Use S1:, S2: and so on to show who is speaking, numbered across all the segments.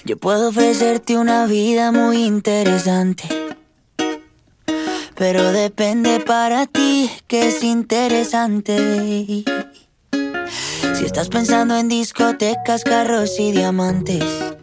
S1: Yo puedo ofrecerte una vida muy interesante, pero depende para ti que es interesante. Si estás pensando en discotecas, carros y diamantes,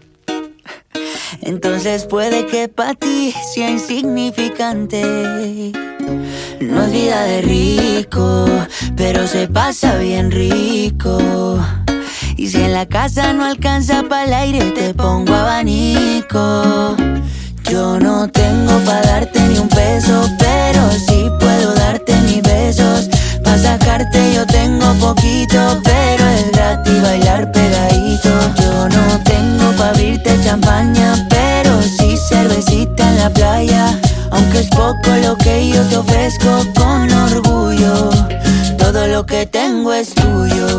S1: entonces puede que para ti sea insignificante. No es vida de rico, pero se pasa bien rico. Y si en la casa no alcanza para el aire, te pongo abanico. Yo no tengo pa' darte ni un peso, pero sí puedo darte mis besos. Pa' sacarte yo tengo poquito, pero es gratis bailar pegadito. Yo no tengo pa' abrirte champaña, pero sí cervecita en la playa. Aunque es poco lo que yo te ofrezco con orgullo, todo lo que tengo es tuyo.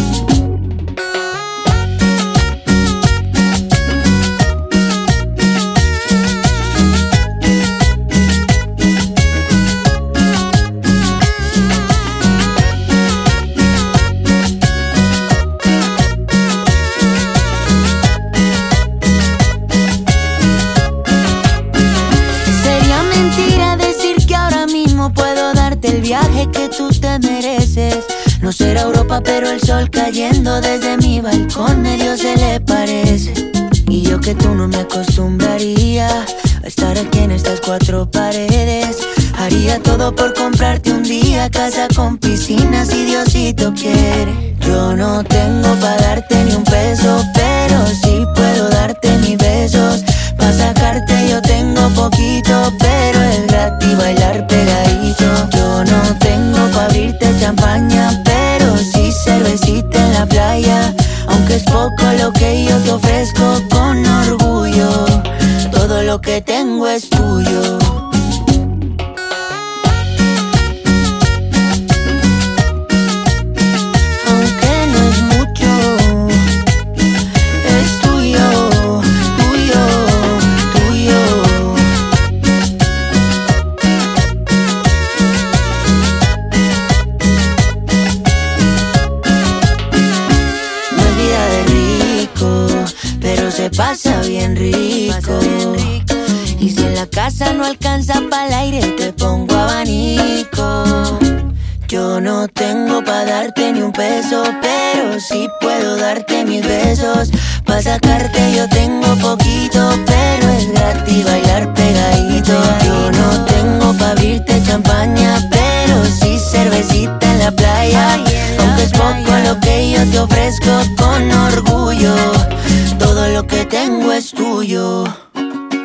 S1: El viaje que tú te mereces. No será Europa, pero el sol cayendo desde mi balcón medio se le parece. Y yo que tú no me acostumbraría a estar aquí en estas cuatro paredes. Haría todo por comprarte un día casa con piscina si Diosito quiere. Yo no tengo pa' darte ni un peso, pero sí puedo darte mis besos. Pa' sacarte yo tengo poquito, pero es gratis bailar pegadito. Yo no tengo pa' abrirte champaña, pero sí cervecita en la playa. Aunque es poco lo que yo te ofrezco con orgullo, todo lo que tengo es tuyo. Se pasa bien rico. Y si en la casa no alcanza para el aire, te pongo abanico. Yo no tengo pa' darte ni un peso, pero sí puedo darte mis besos. Pa' sacarte yo tengo poquito, pero es gratis bailar pegadito. Yo no tengo pa' abrirte champaña, pero sí cervecita en la playa. Aunque es poco lo que yo te ofrezco con orgullo, todo lo que tengo es tuyo.